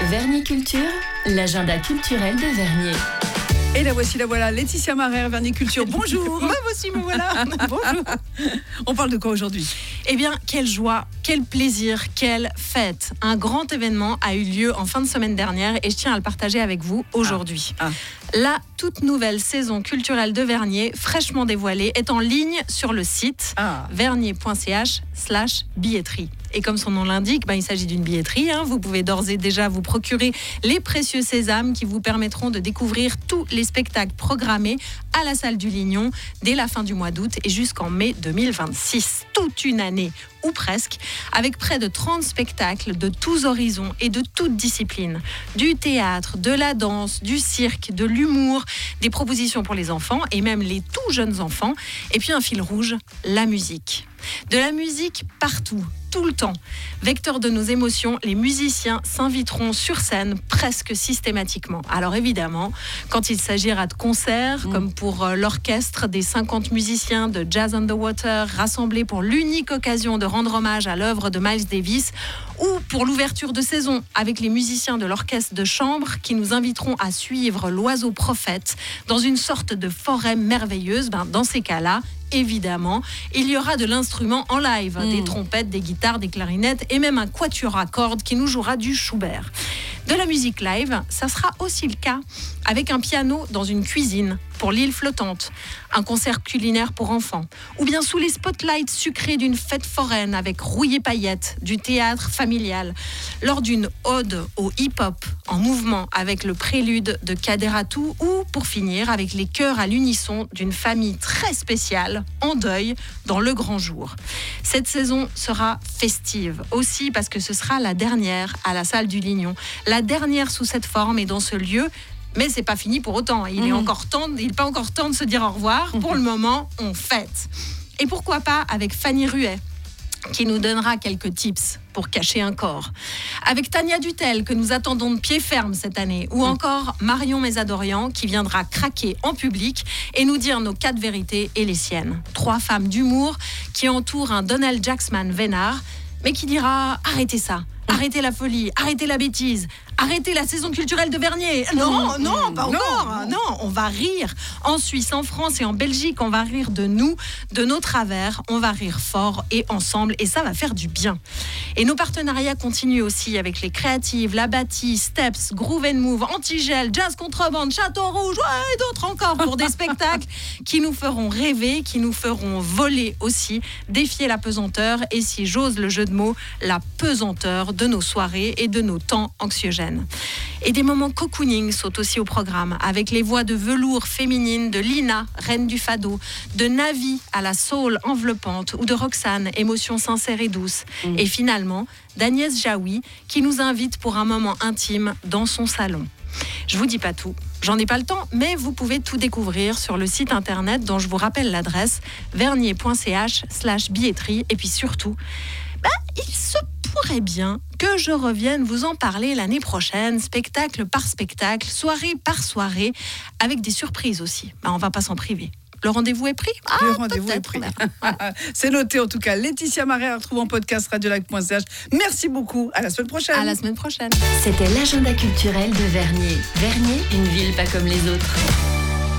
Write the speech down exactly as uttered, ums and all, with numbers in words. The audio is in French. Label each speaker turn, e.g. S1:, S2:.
S1: Vernier Culture, l'agenda culturel de Vernier.
S2: Et la voici, la voilà, Laetitia Marère, Vernier Culture. Bonjour.
S3: Moi aussi, me voilà. Bonjour.
S2: On parle de quoi aujourd'hui ?
S3: Eh bien, quelle joie, quel plaisir, quelle fête. Un grand événement a eu lieu en fin de semaine dernière et je tiens à le partager avec vous aujourd'hui.
S2: Ah. Ah.
S3: La toute nouvelle saison culturelle de Vernier, fraîchement dévoilée, est en ligne sur le site
S2: Ah.
S3: vernier.ch slash billetterie. Et comme son nom l'indique, ben, il s'agit d'une billetterie. Hein. Vous pouvez d'ores et déjà vous procurer les précieux sésames qui vous permettront de découvrir tous les spectacles programmés à la Salle du Lignon dès la fin du mois d'août et jusqu'en mai deux mille vingt-six. Toute une année, ou presque, avec près de trente spectacles de tous horizons et de toutes disciplines. Du théâtre, de la danse, du cirque, de l'humour, des propositions pour les enfants et même les tout jeunes enfants. Et puis un fil rouge, la musique. De la musique partout, tout le temps. Vecteur de nos émotions, les musiciens s'inviteront sur scène presque systématiquement. Alors évidemment, quand il s'agira de concerts, mmh. comme pour euh, l'orchestre des cinquante musiciens de Jazz on the Water, rassemblés pour l'unique occasion de rendre hommage à l'œuvre de Miles Davis, ou pour l'ouverture de saison avec les musiciens de l'orchestre de chambre qui nous inviteront à suivre l'oiseau prophète dans une sorte de forêt merveilleuse, ben, dans ces cas-là, évidemment, il y aura de l'instrument en live, mmh. des trompettes, des guitares, des clarinettes et même un quatuor à cordes qui nous jouera du Schubert. De la musique live, ça sera aussi le cas avec un piano dans une cuisine pour l'île flottante, un concert culinaire pour enfants, ou bien sous les spotlights sucrés d'une fête foraine avec rouillé paillettes, du théâtre familial, lors d'une ode au hip-hop en mouvement avec le prélude de Kaderatou, ou pour finir avec les chœurs à l'unisson d'une famille très spéciale en deuil dans le grand jour. Cette saison sera festive aussi parce que ce sera la dernière à la Salle du Lignon, la dernière sous cette forme et dans ce lieu. Mais c'est pas fini pour autant. Il mmh. est encore temps, il n'est pas encore temps de se dire au revoir. Mmh. Pour le moment, on fête. Et pourquoi pas avec Fanny Ruet, qui nous donnera quelques tips pour cacher un corps. Avec Tania Dutel, que nous attendons de pied ferme cette année. Ou encore Marion Mésadorian, qui viendra craquer en public et nous dire nos quatre vérités et les siennes. Trois femmes d'humour qui entourent un Donald Jacksman vénard, mais qui dira « Arrêtez ça ». Arrêtez la folie, arrêtez la bêtise, arrêtez la saison culturelle de Vernier. Non, non, pas encore. Non, non, on va rire. En Suisse, en France et en Belgique, on va rire de nous, de nos travers. On va rire fort et ensemble et ça va faire du bien. Et nos partenariats continuent aussi avec les Créatives, La Bâtie, Steps, Groove and Move, Antigel, Jazz Contrebande, Château Rouge ouais, et d'autres encore pour des spectacles qui nous feront rêver, qui nous feront voler aussi, défier la pesanteur et si j'ose le jeu de mots, la pesanteur de nos soirées et de nos temps anxiogènes. Et des moments cocooning sont aussi au programme, avec les voix de velours féminines de Lina, reine du fado, de Navi à la soul enveloppante ou de Roxane, émotion sincère et douce. Mmh. Et finalement, d'Agnès Jaoui, qui nous invite pour un moment intime dans son salon. Je vous dis pas tout, j'en ai pas le temps, mais vous pouvez tout découvrir sur le site internet dont je vous rappelle l'adresse vernier.ch slash billetterie. Et puis surtout, bah, il se pourrait bien que je revienne vous en parler l'année prochaine, spectacle par spectacle, soirée par soirée, avec des surprises aussi. Bah, on va pas s'en priver. Le rendez-vous est pris ?
S2: Ah, Le rendez-vous est pris. C'est noté en tout cas. Laetitia Marère, retrouve en podcast radiolac point c h. Merci beaucoup. À la semaine prochaine.
S3: À la semaine prochaine.
S1: C'était l'agenda culturel de Vernier. Vernier, une ville pas comme les autres.